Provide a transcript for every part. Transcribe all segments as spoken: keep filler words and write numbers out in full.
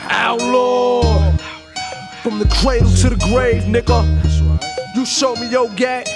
Outlaw. From the cradle to the grave, nigga. You show me your gat,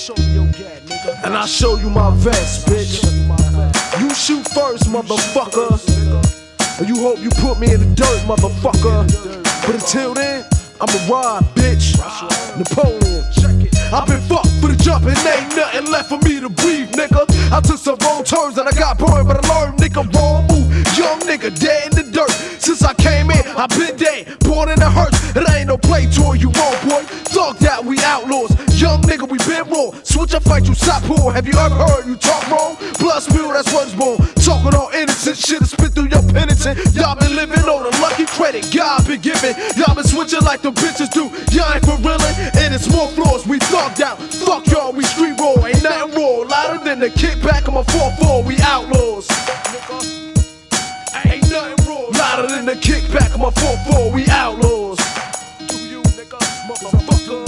and I show you my vest, bitch. You shoot first, motherfucker. And you hope you put me in the dirt, motherfucker. But until then, I'ma ride, bitch. Napoleon. I've been fucked for the jump and ain't nothing left for me to breathe, nigga. I took some wrong turns and I got burned, but I learned, nigga, wrong move. Young nigga, dead in the dirt. Since I came in, I've been dead, born in the hurt. It ain't no play toy, you wrong, boy. Thug that, we outlaws. Young nigga, we been raw. Switch up, fight you, stop poor. Have you ever heard you talk wrong? Blood spill, that's what's born. Talking all innocent shit and spit through your penitent. Y'all been living on a lucky credit God been giving. Y'all been switching like the bitches do. Y'all ain't for reallin', and it's more flaws. We thugged out. Fuck y'all, we street raw. Ain't nothing raw. Louder than the kickback on my four four. We outlaws. Ain't nothing raw. Louder than the kickback on my four four. We outlaws. Do you, nigga, motherfucker.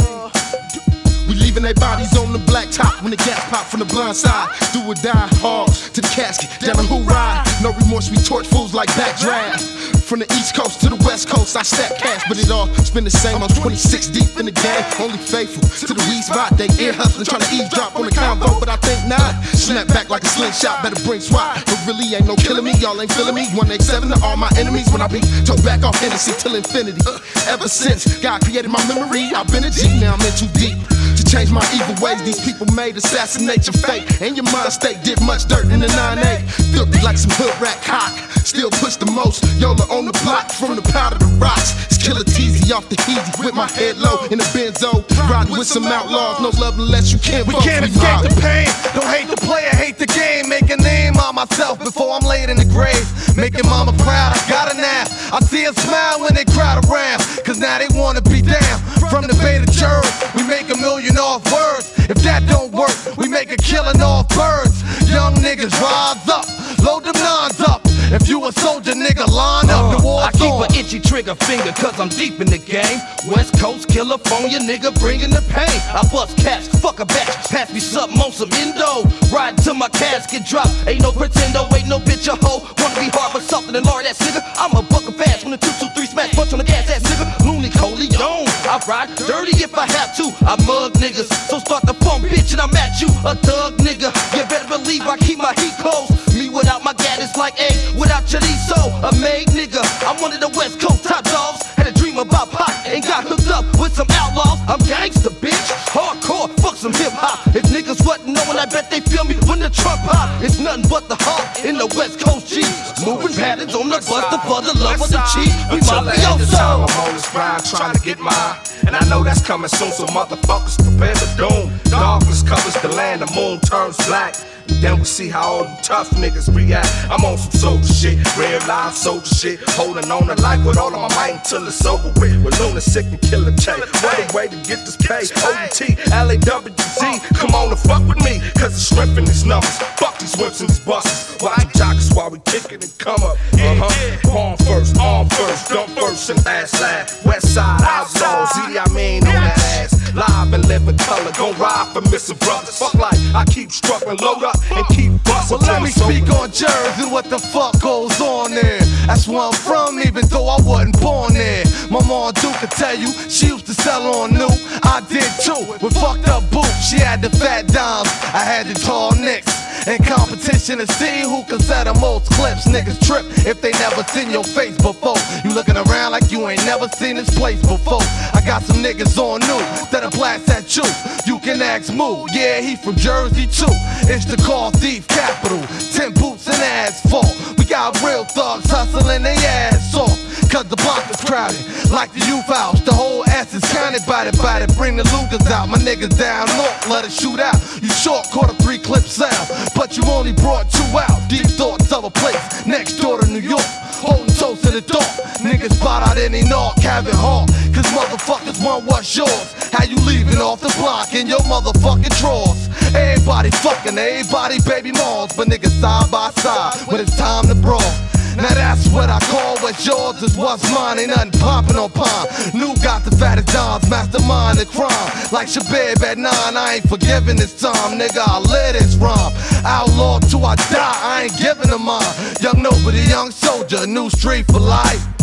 We leaving their bodies on the black top when the gas pop from the blind side. Do or die, hard to the casket, down the who ride. No remorse, we torch fools like backdraft. From the east coast to the west coast, I stack cash, but it all spin the same. I'm twenty-six deep in the game, only faithful to the weed spot. They ear hustling, trying to eavesdrop on the convo, but I think not. Snap back like a slingshot, better bring SWAT. But really ain't no killing me, y'all ain't feeling me. one eight seven to all my enemies when I be told back off Hennessy till infinity. Ever since God created my memory, I've been a G, now I'm in too deep to change my evil ways. These people made assassinate your fate, and your mind state did much dirt in the nine eight. Filthy like some hood rat cock, still push the most. Yola on the block, from the powder to rocks. It's Killer Teezy off the Heezy with my head low in the Benzo, riding with some outlaws. No love unless you can't. We can't escape the pain. Don't hate the player, hate the game. Make a name on myself before I'm laid in the grave. Making mama proud, I got a nap. I see her smile when they crowd around, cause now they wanna be down. From the Bay to Jerry, we make a million off words. If that don't work, we make a killing off birds. Young niggas rise up, load them nines up. If you a soldier, nigga, line up, the war's I keep on. an itchy trigger finger cause I'm deep in the game. West Coast, California, nigga, bringing the pain. I bust cash, fuck a batch, pass me something on some endo. Ride till my casket drop, ain't no pretendo, ain't no bitch a hoe. Wanna be hard but something and lard ass nigga. I'm a bucket fast when the two two three smash punch on the gas ass nigga. Looney Coleon, I ride dirty if I have to. I mug niggas, so start the phone bitch and I'm at you. A thug nigga, you better believe I keep my heat close. Me without my gat is like egg without chorizo. A made nigga, I'm one of the West Coast top dogs. Had a dream about pop and got hooked up with some outlaws. I'm gangsta, bitch, hardcore, fuck some hip hop. If niggas wasn't knowing, I bet they feel me when the trunk pop. It's nothing but the heart in the West Coast G. Moving patterns on the buster for the love of the cheap. We mafioso. I'm on this grind trying to get mine, and I know that's coming soon, so motherfuckers prepare for doom. Darkness covers the land, the moon turns black. Then we see how all them tough niggas react. I'm on some soldier shit, real life soldier shit. Holding on to life with all of my might until it's over with. With lunatic and Killer K. What a way to get this pay. O D T, L A W Z. Come on and fuck with me, cause the strength in these numbers. Fuck these whips and these buses. Watch the jockers while we kick it and come up. Uh-huh. Palm first, arm first, dump first and last last. West side outlaws, Z I mean on that ass. Live and live in color, gon' ride for missing brothers. Fuck like I keep struggling, load up and keep bustin'. Well, let me speak on Jersey, what the fuck goes on there. That's where I'm from, even though I wasn't born there. My mom Duke could tell you, she used to sell on new. I did too, with fucked up boots. She had the fat dimes, I had the tall nicks. In competition to see who can set the most clips. Niggas trip if they never seen your face before. You looking around like you ain't never seen this place before. I got some niggas on new that'll blast at you. You can ask Moo, yeah, he from Jersey too. It's the car thief capital, ten boots and asphalt. We got real thugs hustling their ass off, cause the block is crowded like the youth house. The whole ass is counted by the by it. Bring the Lucas out, my niggas down north, let it shoot out. You short, caught a three clip sound, but you only brought two out. Deep thoughts of a place next door to New York, holding toast to the dark. Niggas spot out any knock, having heart, cause motherfuckers want what's yours. How you leaving off the block in your motherfucking drawers? Everybody fucking everybody baby moms, but niggas side by side when it's time to brawl. Now that's what I call what's yours is what's mine. Ain't nothing popping on pine. New got the fattest dimes, mastermind the crime. Like Shabib at nine, I ain't forgiving this time, nigga. I live this rhyme. Outlaw till I die, I ain't giving them mine. Young nobody, young soldier, new street for life.